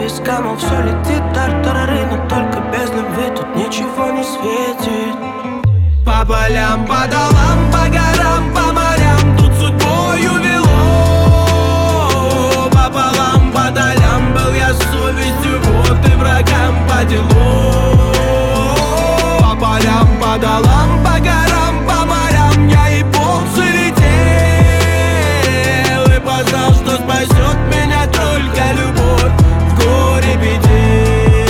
виска, мол, все летит, тартарары, но только без любви тут ничего не светит. По полям, по долам, по горам, по морям тут судьбою вело. Пополам, по долям был я с совестью, вот и врагам по делу. По полям, по долам, по горам, по морям я и полз и летел, и познал, что спасет меня только любовь в горе беде.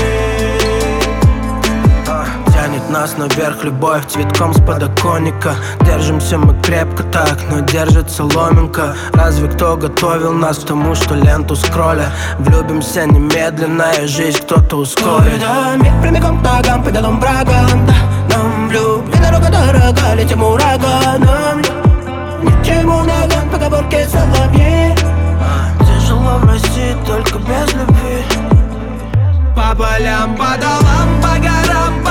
Тянет нас наверх любовь цветком с подоконника. Держимся мы крепко так, но держит соломинка. Разве кто готовил нас к тому, что ленту скролля влюбимся немедленно, и жизнь кто-то ускорит? Ой, да, миг прямиком к ногам, по белым врагам, да. Нам любви дорога дорога, летим ураганом. Ни к чему ногам, поговорки соловьи. Тяжело в России, только без любви. По полям, по долам, по горам,